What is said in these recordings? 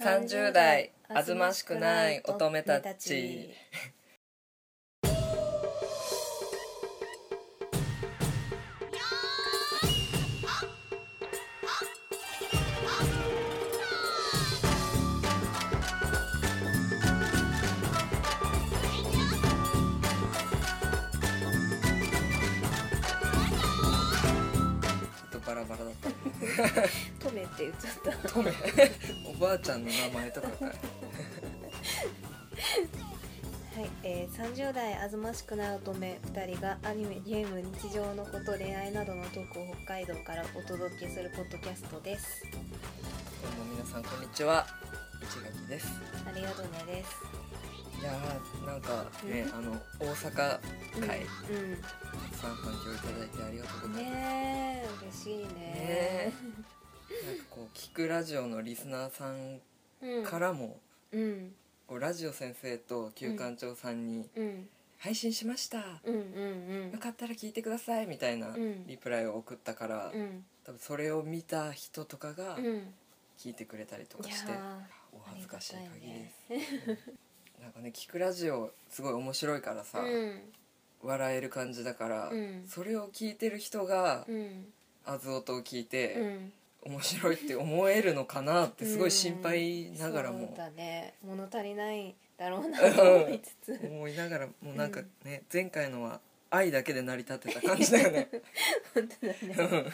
30代あずましくない乙女たち。バラバラだったねトメって言っちゃったトメおばあちゃんの名前とかかいはい、30代あずましくない乙女2人がアニメ、ゲーム、日常のこと、恋愛などのトークを北海道からお届けするポッドキャストです。 どうも皆さんこんにちは、市垣です。 ありがとうねです。 いやーなんかね、大阪会、さん反響いただいてありがとうございます。 ねえ嬉しいね。 なんかこう聞くラジオのリスナーさんからも、こうラジオ先生と旧館長さんに、配信しました、よかったら聞いてくださいみたいなリプライを送ったから、多分それを見た人とかが聞いてくれたりとかして、お恥ずかしい限りです。なんかね、聞くラジオすごい面白いからさ、笑える感じだから、それを聞いてる人が、あずおとを聞いて、面白いって思えるのかなってすごい心配ながらも、 そうだね、物足りないだろうなと思いつつ思いながらもなんかね、前回のは愛だけで成り立ってた感じだよね本当だね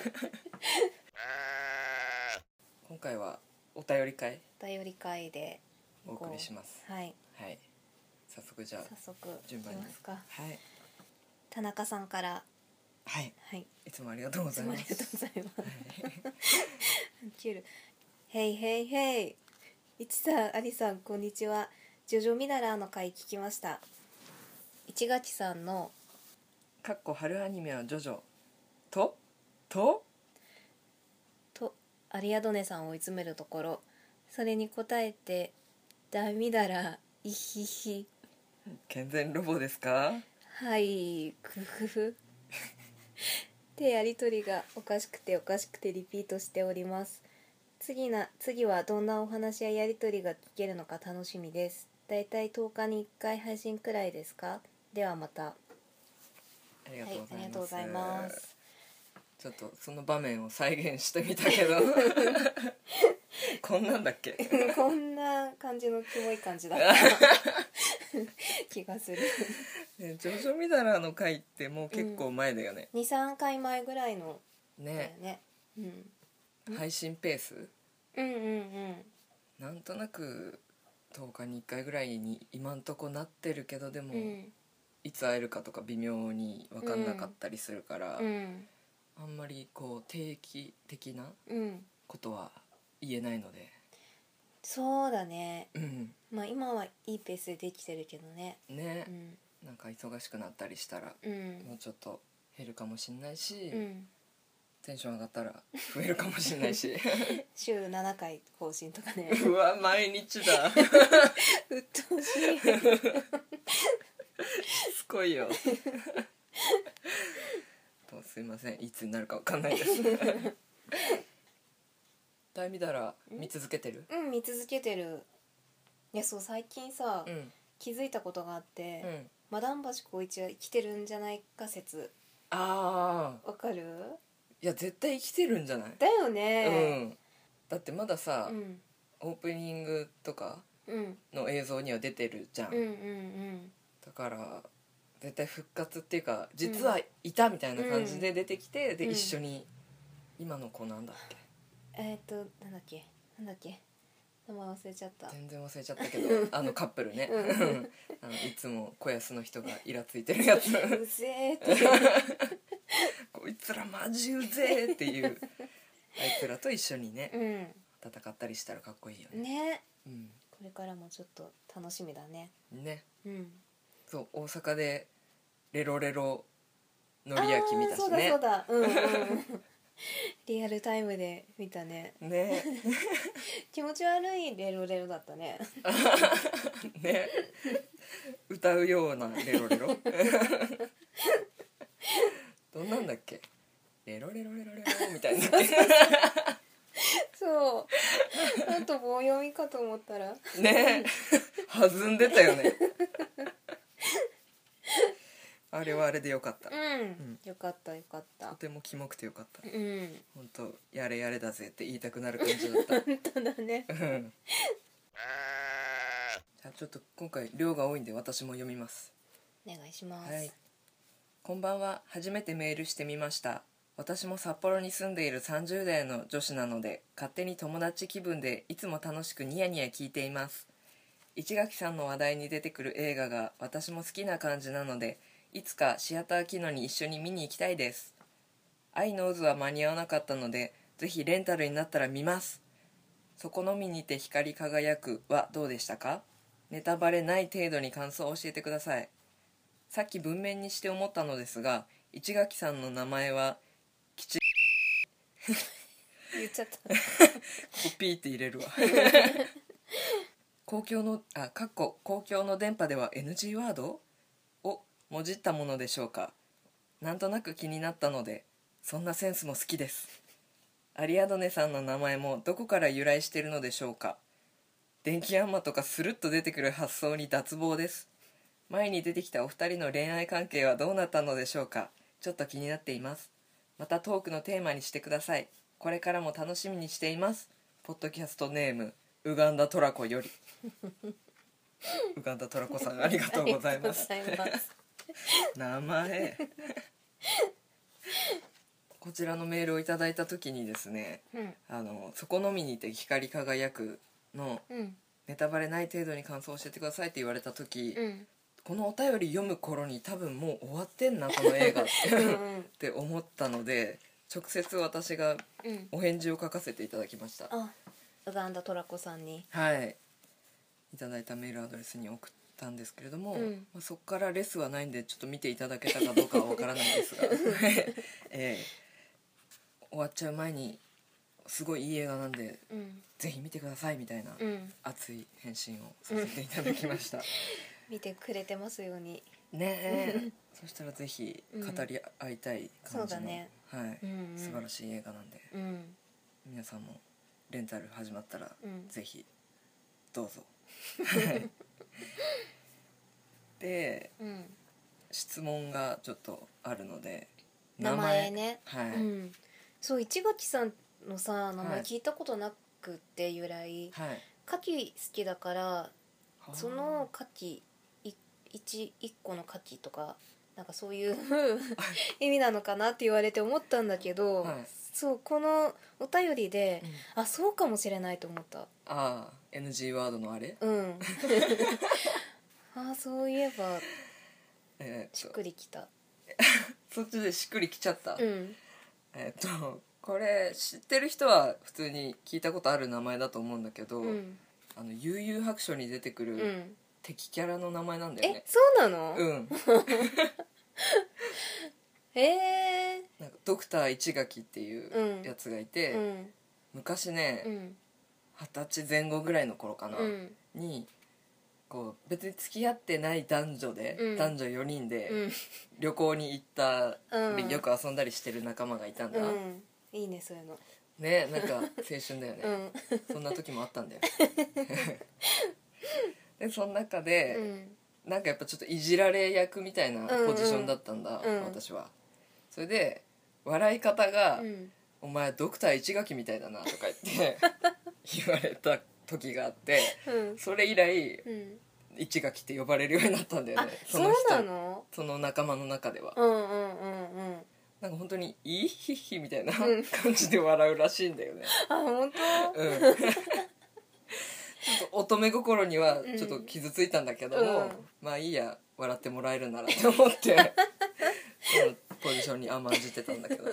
今回はお便り会でお送りします。 はい、 早速じゃあ順番にいきますか。 はい、 田中さんからはい、いつもありがとうございます。 ありがとうございますキュルヘイヘイヘイ、いちさん、ありさん、こんにちは。ジョジョミダラーの回聞きました。市垣さんのかっこ春アニメはジョジョとアリアドネさんを追い詰めるところ、それに答えてダミダライヒヒ健全ロボですか、 はいクフフでやりとりがおかしくてリピートしております。次はどんなお話ややりとりが聞けるのか楽しみです。だいたい10日に1回配信くらいですか。ではまた。 ありがとうございます、 ありがとうございます。 ちょっとその場面を再現してみたけどこんなんだっけこんな感じのキモい感じだった気がするね、ジョジョミダラーの回ってもう結構前だよね、 2,3 回前ぐらいのね、配信ペース、なんとなく10日に1回ぐらいに今んとこなってるけど、でも、いつ会えるかとか微妙に分かんなかったりするから、あんまりこう定期的なことは言えないので、 そうだね、まあ今はいいペースでできてるけどね、なんか忙しくなったりしたら、もうちょっと減るかもしんないし、テンション上がったら増えるかもしんないし週7回更新とかねうわ毎日だうっとうしいしつこいよすいません、いつになるか分かんないですだいみだら見続けてる？ 見続けてる。いや、そう最近さ、気づいたことがあって、マダン橋光一は生きてるんじゃないか説。わかる？ いや絶対生きてるんじゃない？ だよね、 だってまださ、オープニングとかの映像には出てるじゃん、だから絶対復活っていうか実はいたみたいな感じで出てきて、で一緒に今の子なんだっけ、 なんだっけ名前忘れちゃった。 全然忘れちゃったけどあのカップルねいつも小安の人がイラついてるやつうぜーってこいつらマジうぜーっていうあいつらと一緒にね、戦ったりしたらかっこいいよね。 これからもちょっと楽しみだね。 そう大阪でレロレロのり焼き見たしね。 そうだリアルタイムで見たね。気持ち悪いレロレロだったねね、歌うようなレロレロどんなんだっけ、レロレロレロレロみたいなそうあと棒読みかと思ったらね弾んでたよねあれはあれでよかった、 よかったよかった。 とてもキモくてよかった。本当やれやれだぜって言いたくなる感じだった本当だねじゃあちょっと今回量が多いんで私も読みます。 お願いします。 はい。こんばんは。初めてメールしてみました。私も札幌に住んでいる30代の女子なので、勝手に友達気分でいつも楽しくニヤニヤ聞いています。市垣さんの話題に出てくる映画が私も好きな感じなので、いつかシアター機能に一緒に見に行きたいです。愛の渦は間に合わなかったので、ぜひレンタルになったら見ます。そこのみにて光り輝くはどうでしたか？ネタバレない程度に感想を教えてください。さっき文面にして思ったのですが、市垣さんの名前は吉言っちゃったここピーって入れるわ公共の電波では NG ワードをもじったものでしょうか。なんとなく気になったので、そんなセンスも好きです。アリアドネさんの名前もどこから由来しているのでしょうか。電気ヤンマとかスルッと出てくる発想に脱帽です。前に出てきたお二人の恋愛関係はどうなったのでしょうか。ちょっと気になっています。またトークのテーマにしてください。これからも楽しみにしています。ポッドキャストネームウガンダトラコよりウガンダトラコさんありがとうございます。名前こちらのメールをいただいた時にですね、そこのみにて光り輝くの、ネタバレない程度に感想を教えてくださいって言われた時、このお便り読む頃に多分もう終わってんなこの映画って思ったので、直接私がお返事を書かせていただきました。 ウガンダトラコさんにいただいたメールアドレスに送ったんですけれども、そこからレスはないんでちょっと見ていただけたかどうかはわからないんですが、終わっちゃう前にすごいいい映画なんで、ぜひ見てくださいみたいな熱い返信をさせていただきました見てくれてますようにねそしたらぜひ語り合いたい感じの、素晴らしい映画なんで、皆さんもレンタル始まったら、ぜひどうぞで、質問がちょっとあるので、 名前ね、そう市垣さんのさ名前聞いたことなくって由来、牡蠣好きだから、その牡蠣一個の牡蠣とかなんかそういう意味なのかなって言われて思ったんだけど、そうこのお便りで、そうかもしれないと思った。 NG ワードのあれそういえば、しっくりきたそっちでしっくりきちゃった。これ知ってる人は普通に聞いたことある名前だと思うんだけど、悠々白書に出てくる敵キャラの名前なんだよね。 そうなの？ なんかドクター市垣っていうやつがいて、昔ね、20歳前後ぐらいの頃かな、にこう別に付き合ってない男女4人で旅行に行ったり、よく遊んだりしてる仲間がいたんだ。 いいねそういうのね、なんか青春だよね、そんな時もあったんだよでその中で、なんかやっぱちょっといじられ役みたいなポジションだったんだ、私は。それで笑い方が、お前ドクター市垣みたいだなとか言って言われた時があって、それ以来、市垣って呼ばれるようになったんだよね。 そうなの？ その仲間の中では。なんか本当にイーヒッヒみたいな感じで笑うらしいんだよね。 本当？ ちょっと乙女心にはちょっと傷ついたんだけども、まあいいや、笑ってもらえるならって思ってそのポジションに甘んじてたんだけど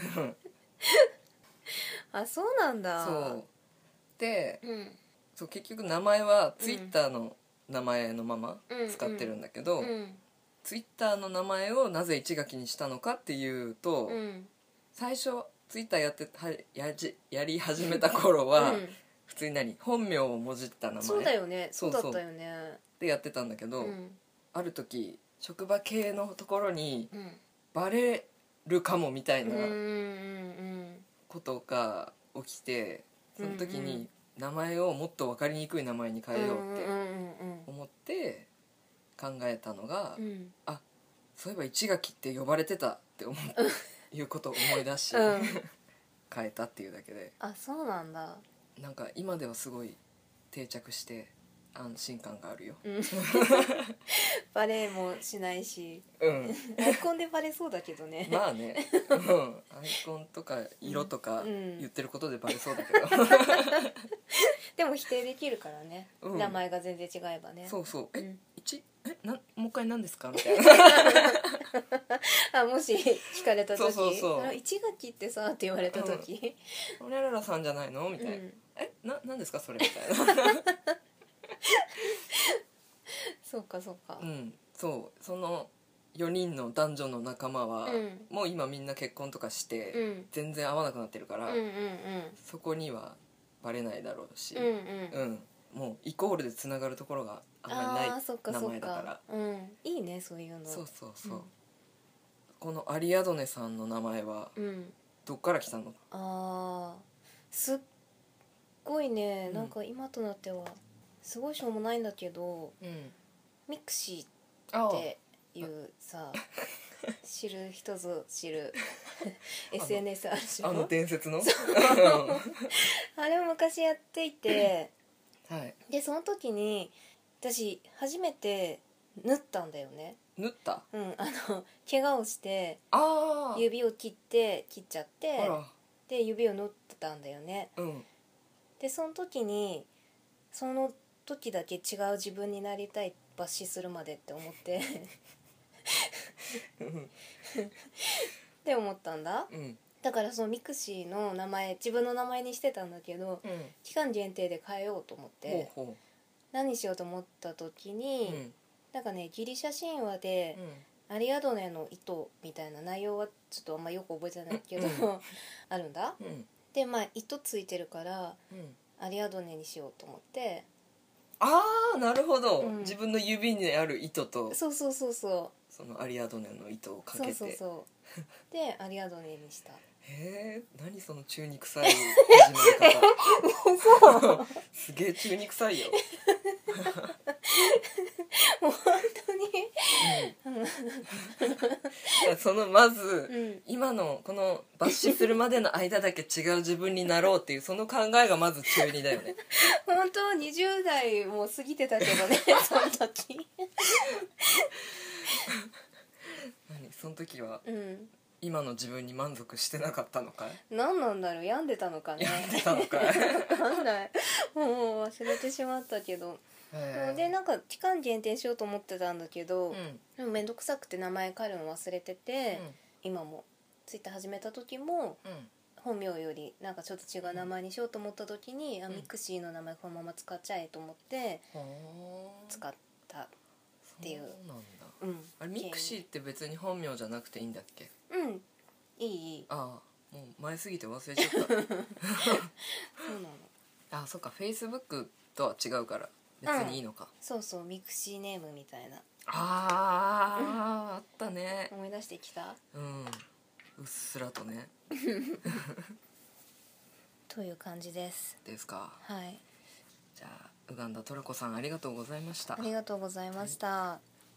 そうなんだ。 そうで、そう結局名前はツイッターの名前のまま使ってるんだけど、ツイッターの名前をなぜ市垣にしたのかっていうと、最初ツイッターやり始めた頃は、普通に本名をもじった名前、 そうだよね、そうだったよねでやってたんだけど、ある時職場系のところにバレるかもみたいなことが起きて、その時に名前をもっと分かりにくい名前に変えようって思って考えたのが、あ、そういえば市垣って呼ばれてたっていうことを思い出し、変えたっていうだけで。 あ、そうなんだ。 なんか今ではすごい定着して安心感があるよ、 バレもしないし、アイコンでバレそうだけどね。 まあね、アイコンとか色とか言ってることでバレそうだけど、 でも否定できるからね、名前が全然違えばね。 そうそう、もう一回何ですかみたいなあ、もし聞かれた時、 そう市垣ってさって言われた時、 おにゃららさんじゃないのみたいな、何ですかそれみたいなそうかそうか、 そう、その4人の男女の仲間は、もう今みんな結婚とかして、全然会わなくなってるから、そこにはバレないだろうし、もうイコールでつながるところがあんまりない名前だから、 いいねそういうの。 そうそうそう、このアリアドネさんの名前はどっから来たの？ すっごいね、なんか今となってはすごいしょうもないんだけど、ミクシーっていうさ知る人ぞ知るSNS あるでしょ、 あの伝説のあれを昔やっていて、 はいでその時に私初めて縫ったんだよね。 縫った？ 怪我をして指を切っちゃって、で指を縫ったんだよね、でその時にその時だけ違う自分になりたい、抜歯するまでって思ってって思ったんだ、だからそのミクシーの名前自分の名前にしてたんだけど、期間限定で変えようと思って、何しようと思った時に、なんかねギリシャ神話で、アリアドネの糸みたいな内容はちょっとあんまよく覚えてないけど、あるんだ、でまあ糸ついてるから、アリアドネにしようと思って、 なるほど、自分の指にある糸とそうそのアリアドネの糸をかけて、 でアリアドネにした。 へえ、何その中に臭い始まり方すげえ中に臭いよもう本当に、 そのまず、今のこの抜歯するまでの間だけ違う自分になろうっていうその考えがまず中二だよね本当20代も過ぎてたけどねその時その時は、今の自分に満足してなかったのかい？ 何なんだろう、病んでたのかね。 病んでたのかい分かんない、もう忘れてしまったけど、でなんか期間限定しようと思ってたんだけど、でも面倒くさくて名前変えるの忘れてて、今もツイッター始めた時も、本名よりなんかちょっと違う名前にしようと思った時に、ミクシーの名前このまま使っちゃえと思って使ったっていう。 そうなんだ。あれミクシーって別に本名じゃなくていいんだっけ？ いい。 もう前すぎて忘れちゃったそうなの。そっか、フェイスブックとは違うから別にいいのか、 そうミクシーネームみたいな。 あったね。 思い出してきた。 うっすらとねという感じですか。 はい。 じゃあウガンダトラコさんありがとうございました。 ありがとうございました。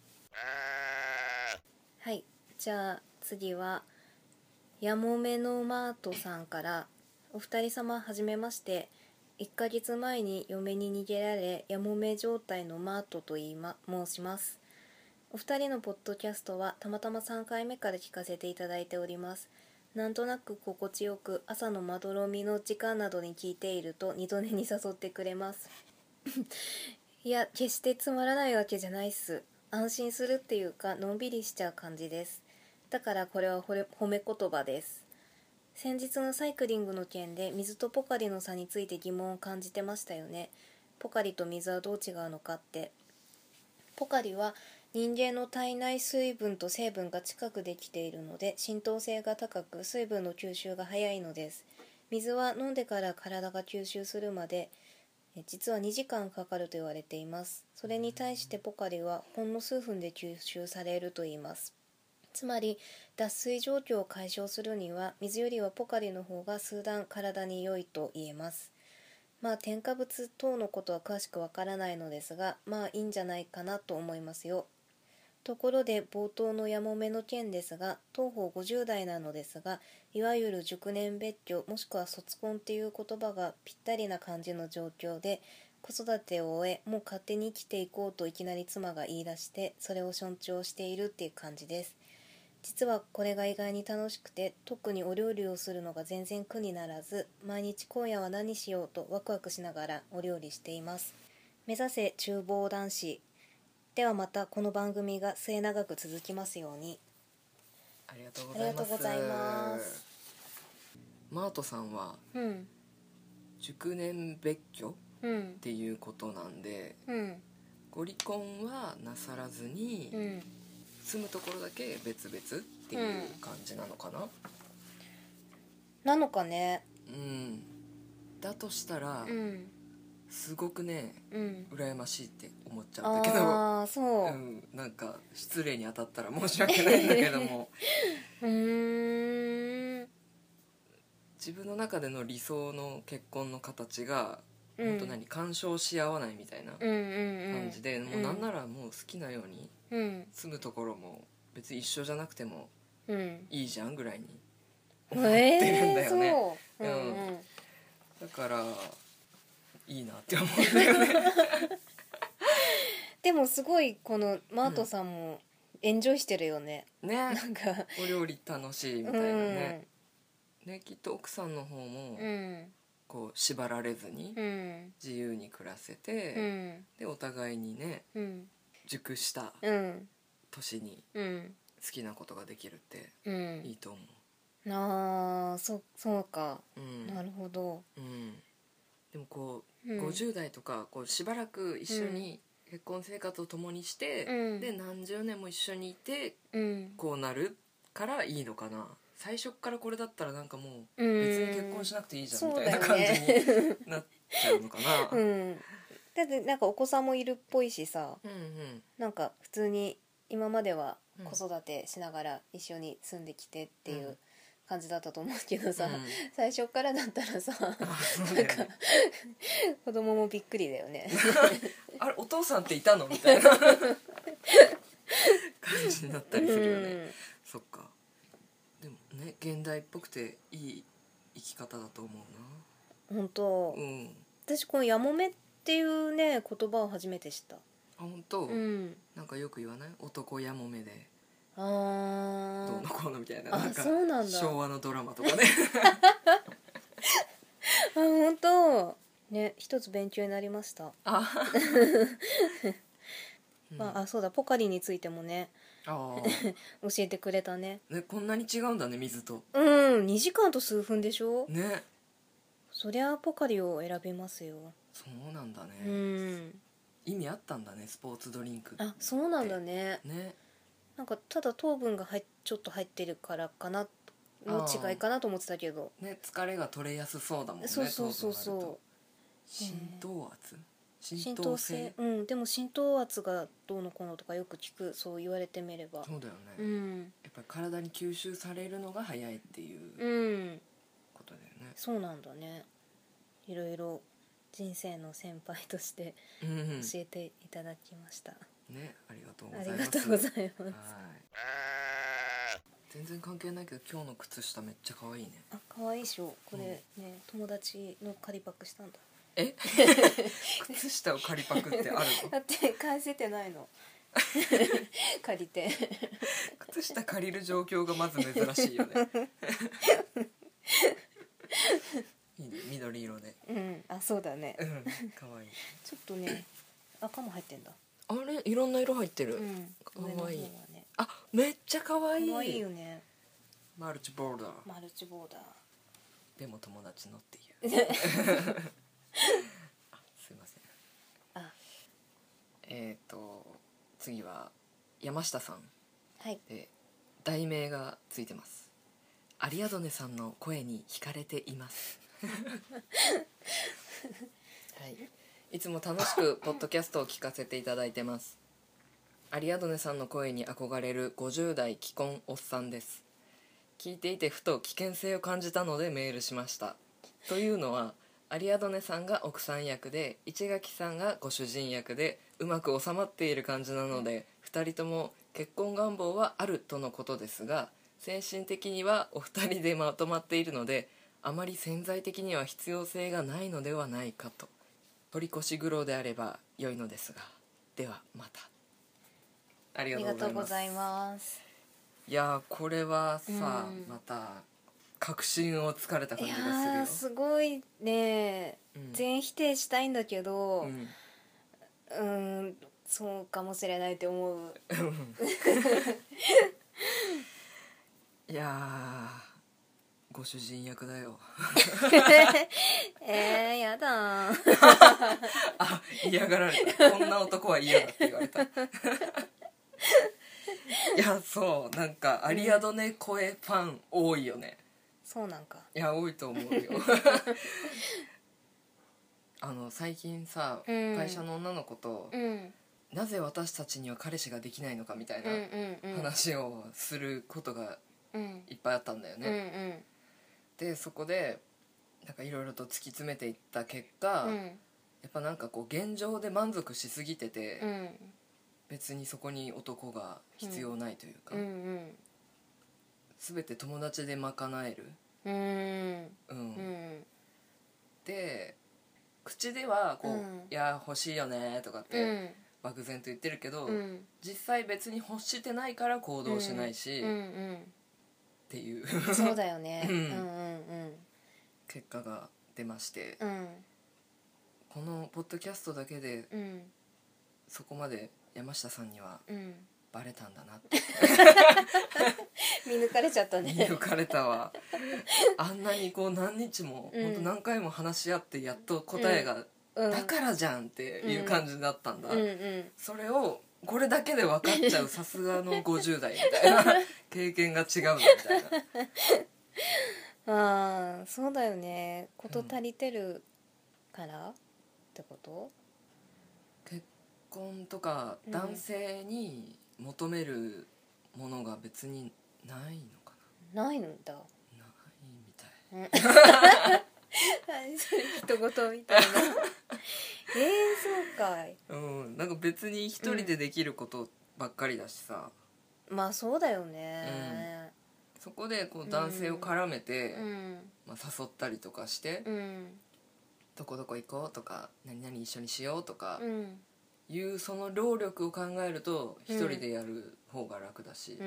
はい、じゃあ次はやもめのマートさんから、お二人様はじめまして、1ヶ月前に嫁に逃げられやもめ状態のマートと申します。お二人のポッドキャストはたまたま3回目から聞かせていただいております。なんとなく心地よく、朝のまどろみの時間などに聞いていると二度寝に誘ってくれますいや決してつまらないわけじゃないっす。安心するっていうかのんびりしちゃう感じです。だからこれは褒め言葉です。先日のサイクリングの件で水とポカリの差について疑問を感じてましたよね。ポカリと水はどう違うのかって。ポカリは人間の体内水分と成分が近くできているので浸透性が高く水分の吸収が早いのです。水は飲んでから体が吸収するまで実は2時間かかると言われています。それに対してポカリはほんの数分で吸収されると言います。 つまり脱水状況を解消するには水よりはポカリの方が数段体に良いと言えます。添加物等のことは詳しくわからないのですが、いいんじゃないかなと思いますよ。ところで冒頭のやもめの件ですが、当方50代なのですが、いわゆる熟年別居もしくは卒婚っていう言葉がぴったりな感じの状況で、子育てを終えもう勝手に生きていこうといきなり妻が言い出して、それを尊重しているっていう感じです。実はこれが意外に楽しくて、特にお料理をするのが全然苦にならず、毎日今夜は何しようとワクワクしながらお料理しています。目指せ厨房男子。ではまたこの番組が末永く続きますように。 ありがとうございます。マートさんは、熟年別居っていうことなんで、ご離婚はなさらずに、住むところだけ別々っていう感じなのかな、 なのかね。 だとしたら、すごくね、羨ましいって思っちゃうんだけど、 そう、 なんか失礼に当たったら申し訳ないんだけども自分の中での理想の結婚の形が本当干渉し合わないみたいな感じで、もうなんならもう好きなように住むところも別に一緒じゃなくてもいいじゃんぐらいに思ってるんだよね。だからいいなって思うんだよねでもすごいこのマートさんもエンジョイしてるよね。 なんかお料理楽しいみたいなね。きっと奥さんの方もこう縛られずに自由に暮らせて、でお互いにね、熟した年に好きなことができるっていいと思う。 そうか、なるほど。 でもこう、50代とかこうしばらく一緒に結婚生活を共にして、で何十年も一緒にいて、こうなるからいいのかな。最初からこれだったらなんかもう別に結婚しなくていいじゃんみたいな感じになっちゃうのかな。 だってなんかお子さんもいるっぽいしさ、なんか普通に今までは子育てしながら一緒に住んできてっていう感じだったと思うけどさ、最初からだったらさ、なんか子供もびっくりだよねあれお父さんっていたのみたいな感じになったりするよね。そっか。でもね、現代っぽくていい生き方だと思うな。本当。私このやもめっていうね言葉を初めて知った。 本当。なんかよく言わない？男やもめでどうのこうのみたいな、なんかそうなんだ。 昭和のドラマとかね本当ね、一つ勉強になりました。そうだ、ポカリについてもね教えてくれたね。 こんなに違うんだね、水と。 2時間と数分でしょね。 そりゃポカリを選びますよ。 そうなんだね。意味あったんだね、スポーツドリンクって。 そうなんだね。なんかただ糖分がちょっと入ってるからかなの違いかなと思ってたけどね、疲れが取れやすそうだもんね。 そう浸透圧、 浸透性、でも浸透圧がどうのこうのとかよく聞く。そう言われてみればそうだよね。やっぱり体に吸収されるのが早いっていうことだよね。 そうなんだね。いろいろ人生の先輩として教えていただきましたね。ありがとうございます。 ありがとうございます。 全然関係ないけど今日の靴下めっちゃ可愛いね。 可愛いでしょこれね、友達の借りパクしたんだ。 靴下を借りパクってあるの？ だって返せてないの借りて靴下借りる状況がまず珍しいよねいいね、緑色で。 そうだね。 可愛い。 ちょっとね赤も入ってんだ。 あれ、いろんな色入ってる。可愛い。めっちゃ可愛い。 可愛いよね。 マルチボーダー。 マルチボーダー。 でも友達のっていうすいません。次は山下さん。題名がついてます。アリアドネさんの声に惹かれていますはい、いつも楽しくポッドキャストを聞かせていただいてます。 アリアドネさんの声に憧れる50代既婚おっさんです。聞いていてふと危険性を感じたのでメールしました。というのはアリアドネさんが奥さん役で市垣さんがご主人役でうまく収まっている感じなので、2人とも結婚願望はあるとのことですが、精神的にはお二人でまとまっているのであまり潜在的には必要性がないのではないかと。取り越し苦労であれば良いのですが、ではまた。ありがとうございます。いやこれはさ、また確信をつかれた感じがするよ。いやすごいね、全否定したいんだけど、そうかもしれないって思う。 いやご主人役だよ。 やだ。 あ、嫌がられた。こんな男は嫌だって言われた。いやそうなんかアリアドネ声ファン多いよね。 そうなんか。 いや多いと思うよ。最近さ、会社の女の子と、なぜ私たちには彼氏ができないのかみたいな話をすることがいっぱいあったんだよね。でそこでなんかいろいろと突き詰めていった結果、やっぱなんかこう現状で満足しすぎてて、別にそこに男が必要ないというか、全て友達で賄える。で口ではこう、いや欲しいよねとかって漠然と言ってるけど、実際別に欲してないから行動しないし、っていうそうだよね。 結果が出まして、このポッドキャストだけで、そこまで山下さんにはバレたんだなって。 見抜かれちゃったね。 見抜かれたわ。あんなにこう何日も、本当何回も話し合ってやっと答えが、だからじゃんっていう感じだったんだ。それをこれだけで分かっちゃうさすがの50代みたいな。経験が違うみたいな。そうだよね。こと足りてるからってこと？ 結婚とか男性に求めるものが別にないのかな。ないんだ。ないみたい。 何それ一言みたいな。そうかい。 なんか別に一人でできることばっかりだしさ。 まあそうだよね。 そこでこう男性を絡めて、誘ったりとかして、どこどこ行こうとか何々一緒にしようとか、いうその労力を考えると一人でやる方が楽だし、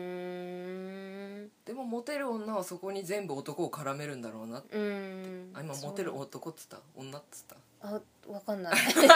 でもモテる女はそこに全部男を絡めるんだろうな。今モテる男っつった女っつった分かんない。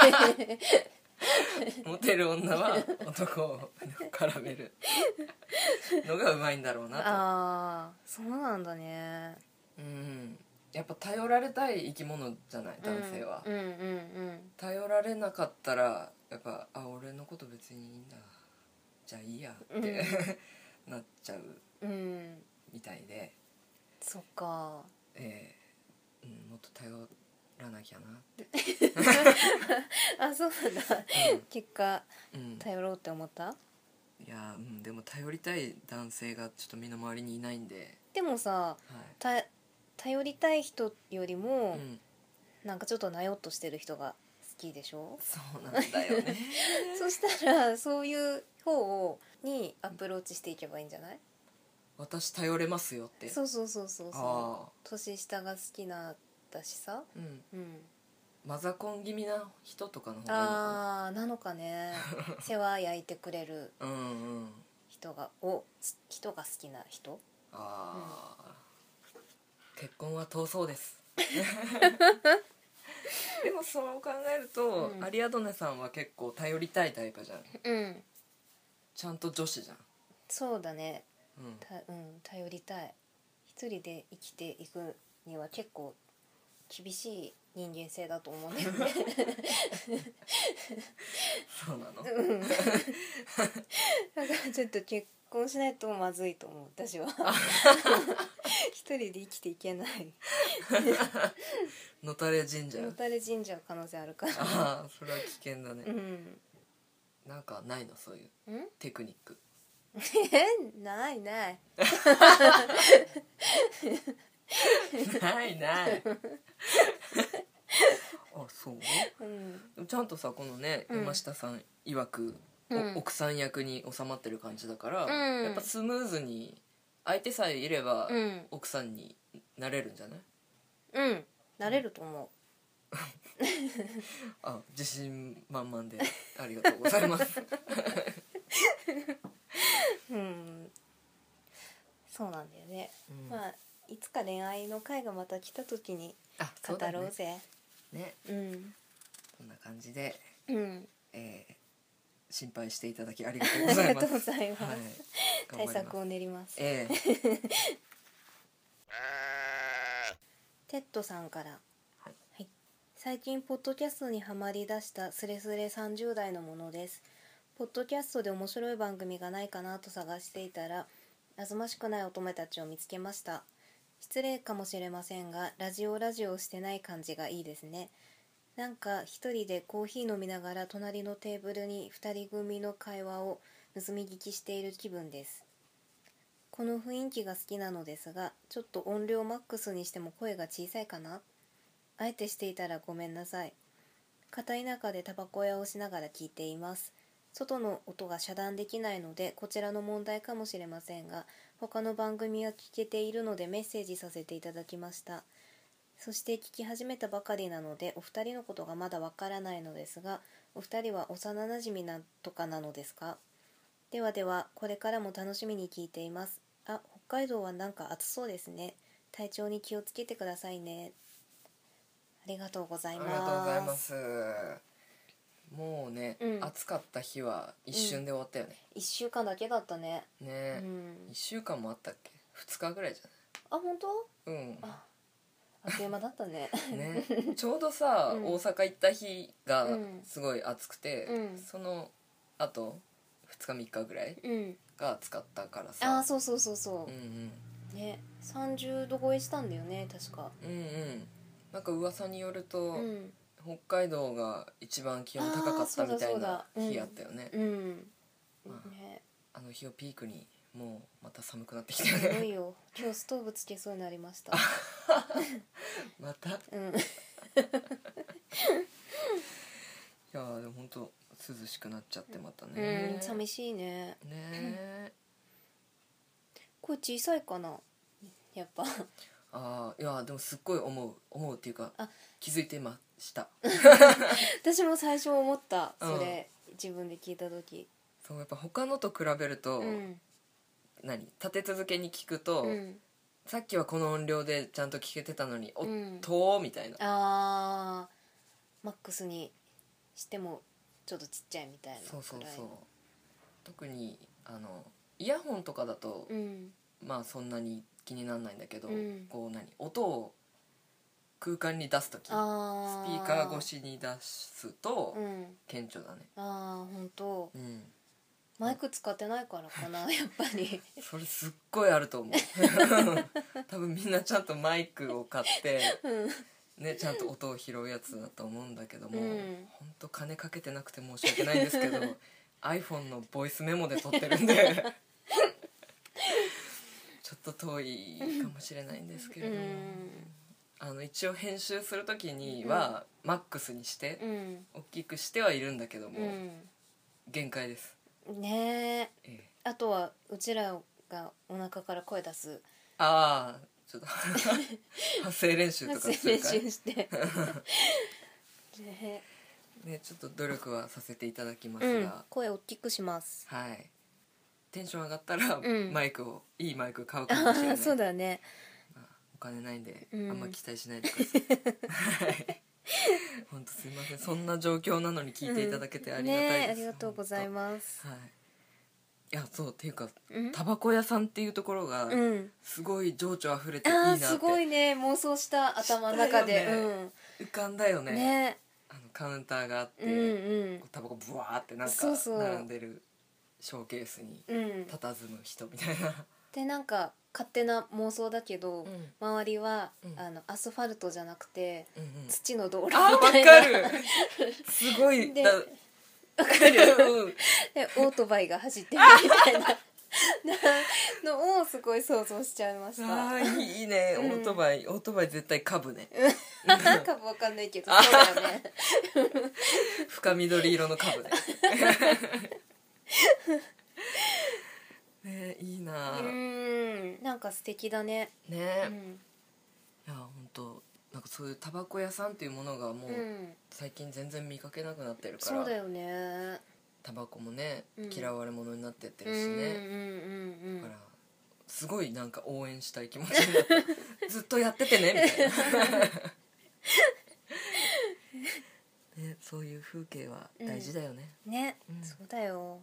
モテる女は男を絡めるのがうまいんだろうなと。 そうなんだね。 やっぱ頼られたい生き物じゃない男性は。頼られなかったらやっぱ俺のこと別にいいんだじゃあいいやってなっちゃうみたいで。 そっか。 もっと頼らなきゃなってそうなんだ。結果頼ろうって思った？ いやでも頼りたい男性がちょっと身の回りにいないんで。 でもさ、頼りたい人よりも、なんかちょっとなよっとしてる人が好きでしょ？ そうなんだよね。 そしたらそういう方にアプローチしていけばいいんじゃない？ 私頼れますよって。 そう。年下が好きなだしさ。 マザコン気味な人とかの方がいいのかな。 なのかね。世話焼いてくれる人が好きな人。 結婚は遠そうです。でもそう考えると、アリアドネさんは結構頼りたいタイプじゃん。ちゃんと女子じゃん。 そうだね。頼りたい。一人で生きていくには結構厳しい人間性だと思うんだよね。 そうなの？ だからちょっと結婚しないとまずいと思う私は。一人で生きていけない。 のたれ神社。 のたれ神社可能性あるから。 それは危険だね。 なんかないの、そういうテクニック。 ないないないないあ、そう、ちゃんとさ、このね、山下さん曰く、奥さん役に収まってる感じだから、やっぱスムーズに相手さえいれば、奥さんになれるんじゃない？ なれると思うあ、自信満々でありがとうございますそうなんだよね、まあいつか恋愛の回がまた来た時に語ろうぜ。 ね、そんな感じで、心配していただきありがとうございます。 ありがとうございます。対策を練ります。テッドさんから、最近ポッドキャストにハマりだしたスレスレ30代のものです。ポッドキャストで面白い番組がないかなと探していたら、あずましくない乙女たちを見つけました。失礼かもしれませんが、ラジオしてない感じがいいですね。なんか一人でコーヒー飲みながら隣のテーブルに2人組の会話を盗み聞きしている気分です。この雰囲気が好きなのですが、ちょっと音量マックスにしても声が小さいかな？あえてしていたらごめんなさい。片田舎でタバコ屋をしながら聞いています。外の音が遮断できないのでこちらの問題かもしれませんが、他の番組は聞けているのでメッセージさせていただきました。そして聞き始めたばかりなのでお二人のことがまだわからないのですが、お二人は幼なじみなとかなのですか？ではでは、これからも楽しみに聞いています。あ、北海道はなんか暑そうですね。体調に気をつけてくださいね。ありがとうございます。 ありがとうございます。もうね、暑かった日は一瞬で終わったよね。 1週間だけだったね。 ね、1週間もあったっけ？2日ぐらいじゃない？ あ、本当？あっという間だったね。 ね、ちょうどさ、大阪行った日がすごい暑くて、そのあと2日3日ぐらいが暑かったからさ、 そう、ね、30度超えしたんだよね、確か。 なんか噂によると、北海道が一番気温高かったみたいな日あったよね。あの日をピークにもうまた寒くなってきてるね。 すごいよ。今日ストーブつけそうになりました。 また？いやでも本当涼しくなっちゃってまたね。 寂しいね。声小さいかな、やっぱ。 いやでもすっごい思うっていうか気づいてました。 私も最初思った、それ、自分で聞いた時。 そう、やっぱ他のと比べると、立て続けに聞くと、さっきはこの音量でちゃんと聞けてたのに、おっとみたいな。 マックスにしてもちょっとちっちゃいみたいな。 そう特にイヤホンとかだと、まあそんなに気にならないんだけど、こう音を空間に出すとき、スピーカー越しに出すと顕著だね。 本当。マイク使ってないからかな、やっぱり。 それすっごいあると思う。多分みんなちゃんとマイクを買って、ちゃんと音を拾うやつだと思うんだけども、ほんと金かけてなくて申し訳ないんですけどiPhone のボイスメモで撮ってるんでちょっと遠いかもしれないんですけど、一応編集する時にはマックスにして、大きくしてはいるんだけども、限界ですね。あとはうちらがお腹から声出す、 ちょっと発声練習とかするかい？ 練習してね、ちょっと努力はさせていただきますが、 声大きくします。 はい、テンション上がったら、いいマイク買うかもしれない。 そうだね、 お金ないんで、あんま期待しないでください。本当すいません、そんな状況なのに聞いていただけてありがたいです。 ありがとうございます。 いやそうっていうか、タバコ屋さんっていうところがすごい情緒あふれていいなって、 すごいね、妄想した頭の中で、 浮かんだよね。カウンターがあって、タバコブワーってなんか並んでるショーケースに佇む人みたいな。 でなんか勝手な妄想だけど、周りは、アスファルトじゃなくて、土の道路みたいな。 わかる。すごいわかるでオートバイが走ってるみたいなのをすごい想像しちゃいました。 あいいね、オートバイ絶対株ね株わかんないけどそうだよね深緑色の株ねね、いいな。 なんか素敵だね。 ね、いや本当なんかそういうタバコ屋さんっていうものがもう最近全然見かけなくなってるから、 そうだよね。 タバコもね、嫌われ者になってってるしね、だからすごいなんか応援したい気持ちになったずっとやっててねみたいなね、そういう風景は大事だよね。 ね、そうだよ。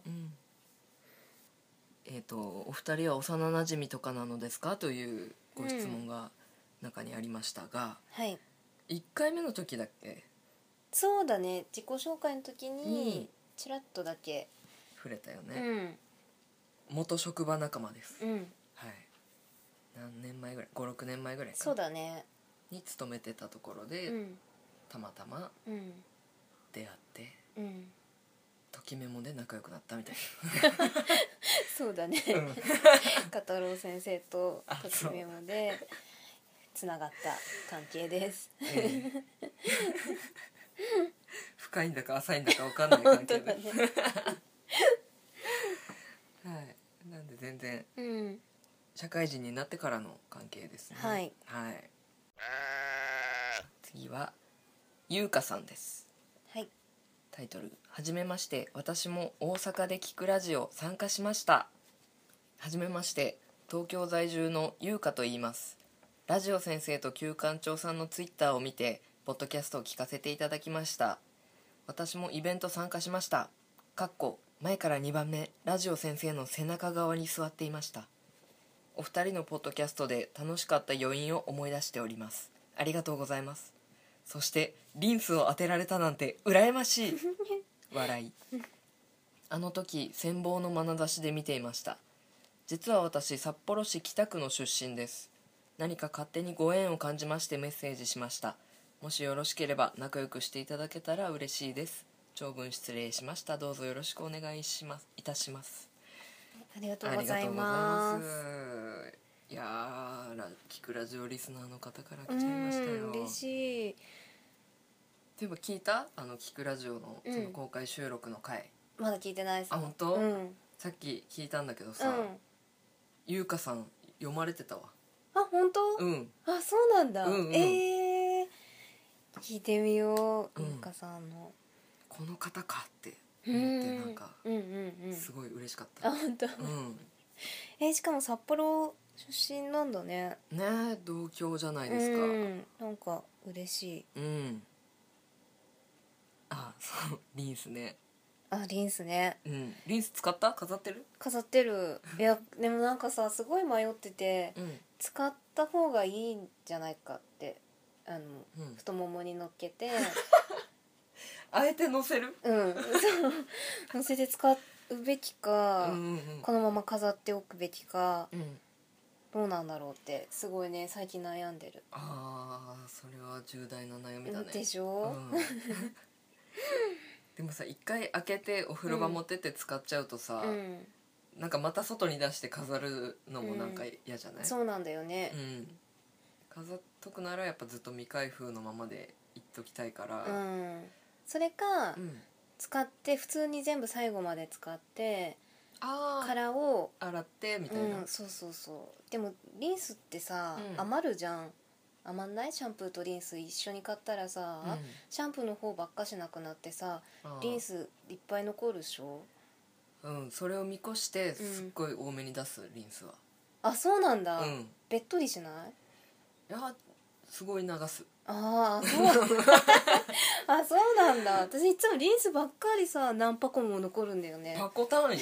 お二人は幼なじみとかなのですかというご質問が中にありましたが、 はい。 1回目の時だっけ？ そうだね、自己紹介の時にちらっとだけ触れたよね。元職場仲間です。はい。何年前ぐらい？5、6年前ぐらいか。 そうだね。 に勤めてたところで、たまたま出会って、ときメモで仲良くなったみたいなそうだね加太郎先生とときメモでつながった関係です、 深いんだか浅いんだか分かんない関係です、ねはい、なんで全然、社会人になってからの関係ですね。 はい、 はい、次はゆうかさんです。 はい。 タイトル、はじめまして、私も大阪で聞くラジオ参加しました。はじめまして、東京在住のゆうかと言います。ラジオ先生と旧館長さんのツイッターを見てポッドキャストを聞かせていただきました。私もイベント参加しました。前から2番目、ラジオ先生の背中側に座っていました。お二人のポッドキャストで楽しかった余韻を思い出しております。ありがとうございます。そしてリンスを当てられたなんて羨ましい笑い。あの時羨望の眼差しで見ていました。実は私、札幌市北区の出身です。何か勝手にご縁を感じましてメッセージしました。もしよろしければ仲良くしていただけたら嬉しいです。長文失礼しました。どうぞよろしくお願いいたします。 ありがとうございます。 いや聞くラジオリスナーの方から来ちゃいましたよ。 嬉しい。 でも聞いた？聞くラジオのその公開収録の回。 まだ聞いてないです。 あ、本当？さっき聞いたんだけどさ、ゆうかさん読まれてたわ。 あ、本当？あ、そうなんだ。聞いてみよう、ゆうかさんの。 この方かって思ってなんかすごい嬉しかった。 あ、本当？しかも札幌出身なんだね。 ね、同郷じゃないですか。 なんか嬉しい。 あ、そう、リンスね。 あ、リンスね。 リンス使った？飾ってる？ 飾ってる。いや、でもなんかさ、すごい迷ってて、使った方がいいんじゃないかって、太ももに乗っけてあえて乗せる？ そう乗せて使うべきか、このまま飾っておくべきか、どうなんだろうってすごいね、最近悩んでる。 ああ、それは重大な悩みだね。 でしょ？ でもさ、一回開けてお風呂場持ってって使っちゃうとさ、なんかまた外に出して飾るのもなんか嫌じゃない？ そうなんだよね。 飾っとくならやっぱずっと未開封のままでいっときたいから、 それか、使って普通に全部最後まで使って殻を洗ってみたいな、 そうそうそう。でもリンスってさ、余るじゃん。余んない？シャンプーとリンス一緒に買ったらさ、シャンプーの方ばっかしなくなってさ、リンスいっぱい残るでしょ。 それを見越してすっごい多めに出す、リンスは。 あ、そうなんだ。べっとりしない？ いや、すごい流す。 ああ、そうあ、そうなんだ。私いつもリンスばっかりさ、何箱も残るんだよね。 箱単位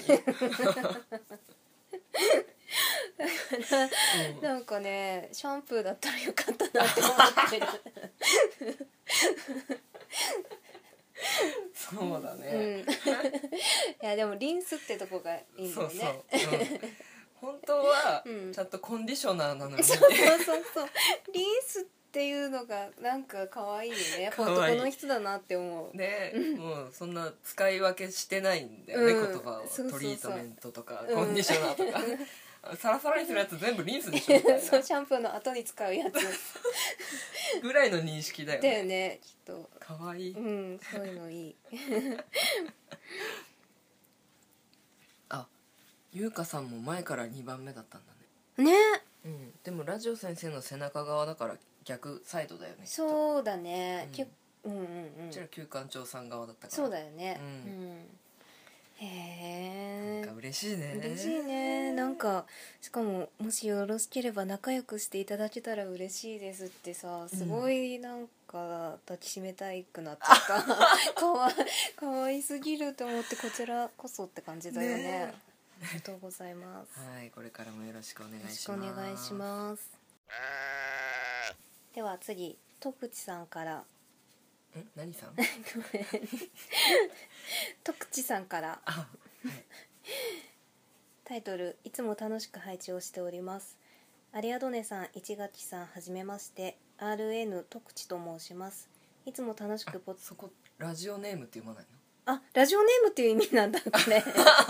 なんかね、シャンプーだったらよかったなって思ってるそうだね、 いやでもリンスってとこがいいんだよね。 本当はちゃんとコンディショナーなのにそうリンスっっていうのがなんか可愛いよね。やっぱ男の人だなって思うね。もうそんな使い分けしてないんだよね、言葉を。トリートメントとかコンディショナーとかサラサラにするやつ全部リンスでしょみたいなそうシャンプーの後に使うやつぐらいの認識だよね。 だよねきっと。 かわいい。 そういうのいいあ、ゆうかさんも前から2番目だったんだね。 でもラジオ先生の背中側だから逆サイドだよね。 そうだね。 うちら旧館長さん側だったから。 そうだよね。へえ。 なんか嬉しいね。 嬉しいね。なんかしかももしよろしければ仲良くしていただけたら嬉しいですってさ、すごいなんか抱きしめたいくなっちゃったかわいすぎると思って、こちらこそって感じだよね。ありがとうございます。 はい、これからもよろしくお願いします。 よろしくお願いします。では次、徳地さんから。 何さん？ 徳地さんから。 はい、 タイトル、いつも楽しく配置をしております。アリアドネさん、市垣さん、はじめまして。RN 徳地と申します。いつも楽しくそこラジオネームって読まないの？ あ、ラジオネームっていう意味なんだこれ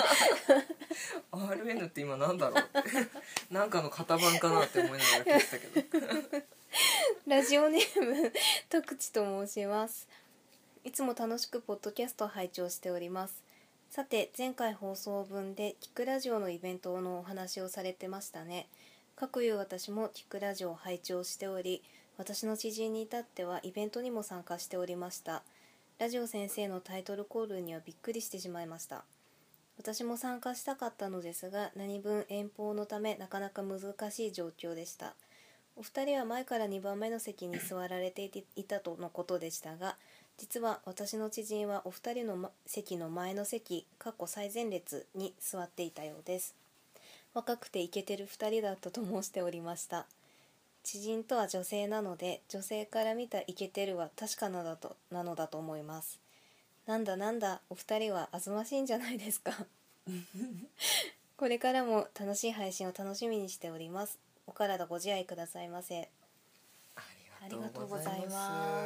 RN って今なんだろうなんかの型番かなって思いながら聞いてたけどラジオネーム徳地と申します。いつも楽しくポッドキャストを拝聴しております。さて、前回放送分でキクラジオのイベントのお話をされてましたね。かくいう私もキクラジオを拝聴しており、私の知人に至ってはイベントにも参加しておりました。ラジオ先生のタイトルコールにはびっくりしてしまいました。私も参加したかったのですが、何分遠方のためなかなか難しい状況でした。お二人は前から2番目の席に座られていたとのことでしたが、実は私の知人はお二人の席の前の席最前列に座っていたようです。若くてイケてる2人だったと申しておりました。知人とは女性なので、女性から見たイケてるは確かなのだと思います。なんだお二人はあずましいんじゃないですかこれからも楽しい配信を楽しみにしております。お体ご自愛くださいませ。 ありがとうございます。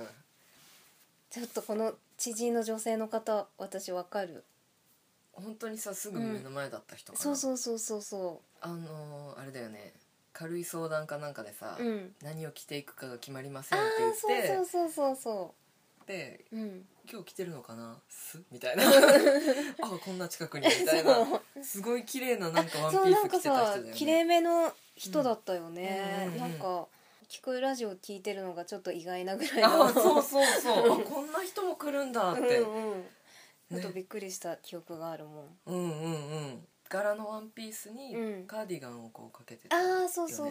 ちょっとこの知人の女性の方、私わかる。 本当にさ、すぐ目の前だった人かな。 そうあれだよね、軽い相談かなんかでさ、何を着ていくかが決まりませんって言って、 そうで、今日着てるのかなみたいなあ、こんな近くにみたいなすごい綺麗ななんかワンピース着てた人だよね。 綺麗めの人だったよね。なんか聞くラジオ聞いてるのがちょっと意外なぐらいのそうこんな人も来るんだって、 ちょっとびっくりした記憶があるもん。 柄のワンピースにカーディガンをこうかけてた、 そうその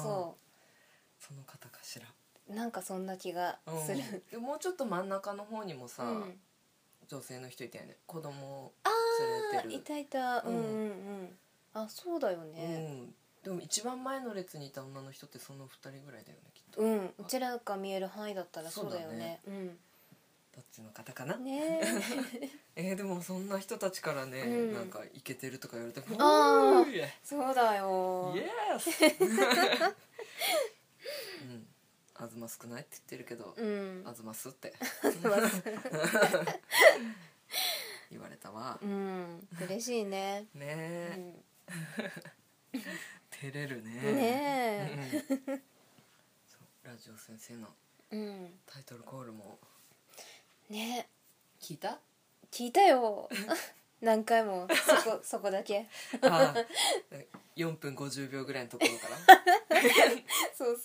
方かしら。 なんかそんな気がする。 でもうちょっと真ん中の方にもさ、女性の人いたよね。子供を連れてる。 いた。あ、そうだよね。 でも一番前の列にいた女の人ってその2人ぐらいだよね、きっと。 うちらが見える範囲だったらそうだよね。 どっちの方かなねでもそんな人たちからね、なんかイケてるとか言われて、 そうだよ。 イエスあずま少ないって言ってるけど、あずますって言われたわ。 嬉しいね。 照れるね。ラジオ先生のタイトルコールもね、 聞いたよ何回もそこだけ 4分50秒ぐらいのところからそう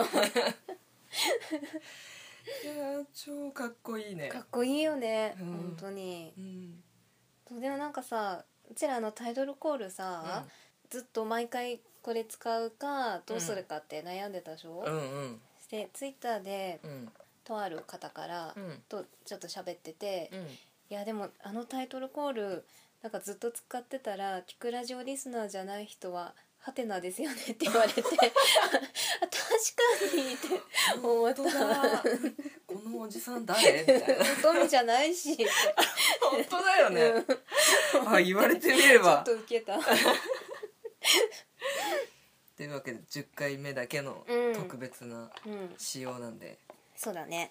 いや超かっこいいね。 かっこいいよね、本当に。でもなんかさ、うちらのタイトルコールさ、ずっと毎回これ使うかどうするかって悩んでたでしょ。でツイッターで、とある方からとちょっと喋ってて、いやでもあのタイトルコールなんかずっと使ってたらキクラジオリスナーじゃない人はハテナですよねって言われて確かにって思った。 このおじさん誰みたいな。 トミじゃないし本当だよね、言われてみればちょっとウケたでいうわけで10回目だけの特別な仕様なんで、 そうだね。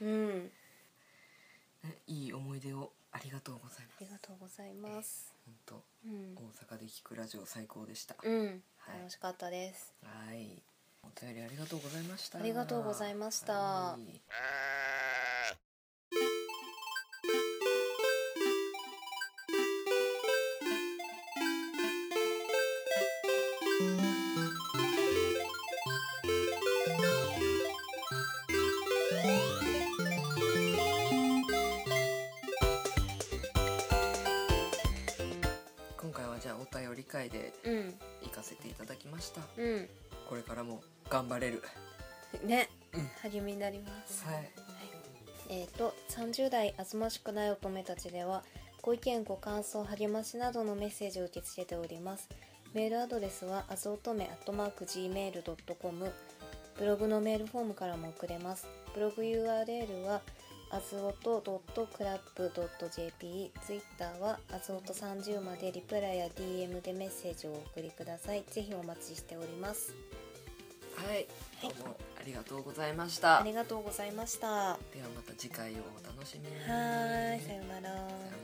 いい思い出をありがとうございます。 ありがとうございます。 本当、大阪で聞くラジオ最高でした。 楽しかったです。 はい。お便りありがとうございました。 ありがとうございました。 今回はじゃあお便り会で行かせていただきました。これからも頑張れるね、励みになります。 はい。 30代あずましくない乙女たちではご意見ご感想励ましなどのメッセージを受け付けております。メールアドレスはあずおとめ@gmail.com、 ブログのメールフォームからも送れます。ブログ URL はあずおと .club.jp、 ツイッターはあずおと30までリプライや DM でメッセージをお送りください。ぜひお待ちしております。 はい、どうもありがとうございました。 ありがとうございました。 ではまた次回をお楽しみに。 はい、さようなら。